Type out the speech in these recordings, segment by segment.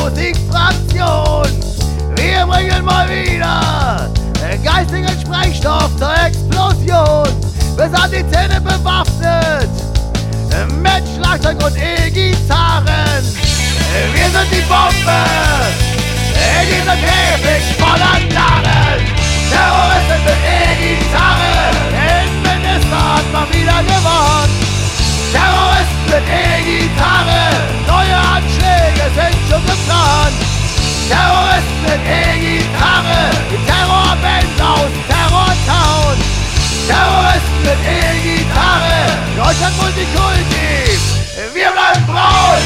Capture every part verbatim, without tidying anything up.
Musikfraktion. Wir bringen mal wieder geistigen Sprengstoff zur Explosion. Wir sind die Zähne bewaffnet mit Schlagzeug und E-Gitarren. Wir sind die Bombe in diesem Käfig voller Narren. Terroristen mit E-Gitarre, Innenminister hat mal wieder gewonnen. Terroristen mit E-Gitarre, neue Anschläge sind schon geplant. Terroristen mit E-Gitarre, die Terrorband aus Terrortown. Terroristen mit E-Gitarre, Deutschland Multikulti, wir bleiben braun.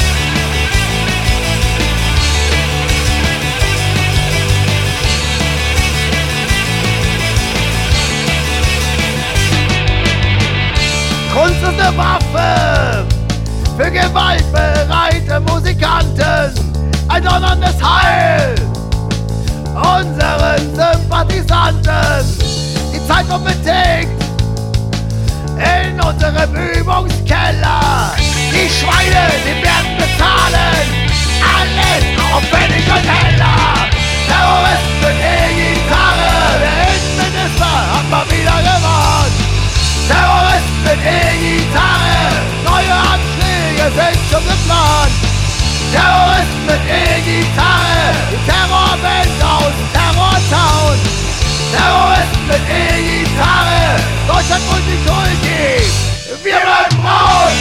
Kunst ist eine Waffe für gewaltbereite Musikanten, ein donnerndes Heil unseren Sympathisanten. Die Zeit kommt bedingt in unserem Übungskeller. Die Schweine, die werden bezahlen, alles auf Pfennig und Teller. Terroristen mit E-Gitarre, der Innenminister hat mal wieder gewonnen. Terroristen mit E-Gitarre, neue Anschläge sind schon geplant. Terroristen mit E-Gitarre, die Terrorband aus Terrortown. Terroristen mit E-Gitarre, Deutschland Multikulti, wir bleiben braun.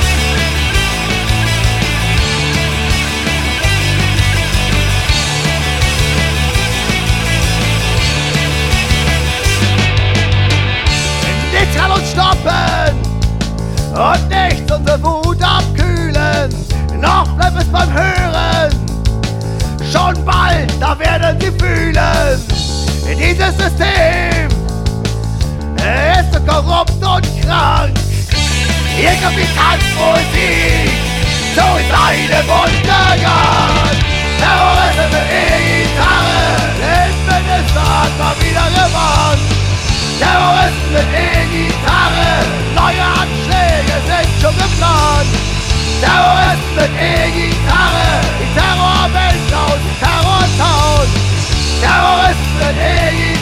Nichts kann uns stoppen und nichts unsere Wut abkühlen. Noch bleibt es beim Hören, schon bald, da werden sie fühlen. Dieses System ist so korrupt und krank. Ihr Kapitalsmusik, so ist eine Untergang. Terroristen mit E-Gitarre, der Innenminister hat mal wieder gewonnen. Terroristen mit E-Gitarre, neue Anschläge sind schon geplant. Terroristen mit E-Gitarre, die Terrorband aus Terrortown. Terroristen mit E-Gitarre.